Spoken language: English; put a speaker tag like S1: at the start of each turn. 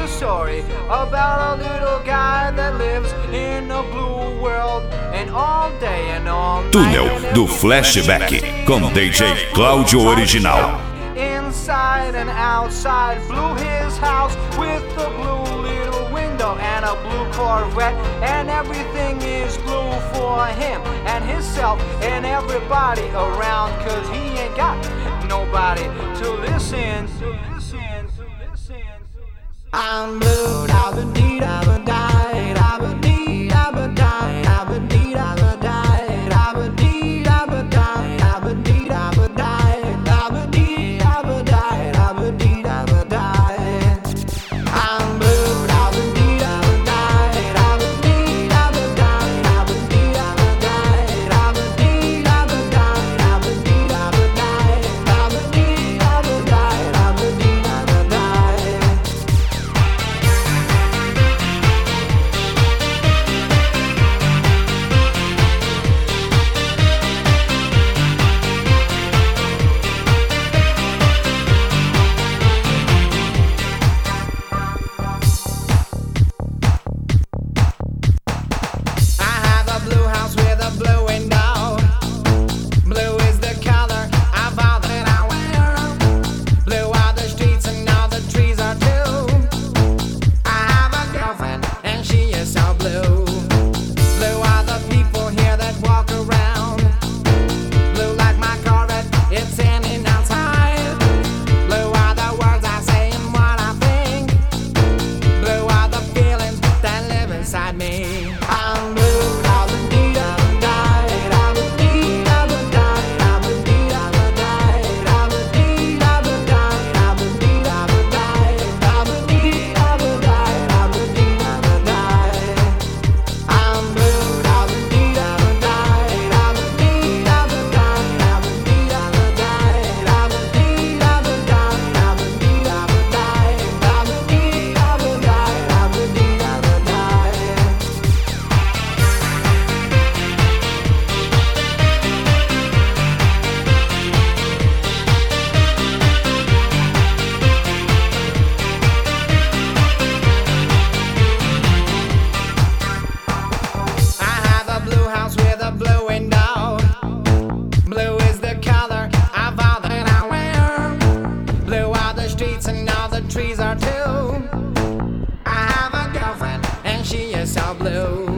S1: a story about a little guy that lives in a blue world, and all day and all night.
S2: Túnel do Flashback com DJ Cláudio Original.
S1: Inside and outside, blew his house with a blue little window and a blue Corvette, and everything is blue for him and himself and everybody around, 'cause he ain't got nobody to listen. I'm blue, I've been deed, I've been died, I've been deed, I've been died, I've been deed, I've been died, I've been deed, I've been died, I've been deed, I've been died, I've been deed, I've been died, I've been deed, I've been died. I'm blue, I've been deed, I've been died, I've been deed, I've been died, I've been deed, I've been died, I've been deed, I've been died, I've been deed, I've been died, I've been deed, I've been died, I've been deed, I've been died. Trees are too. I have a girlfriend and she is so blue.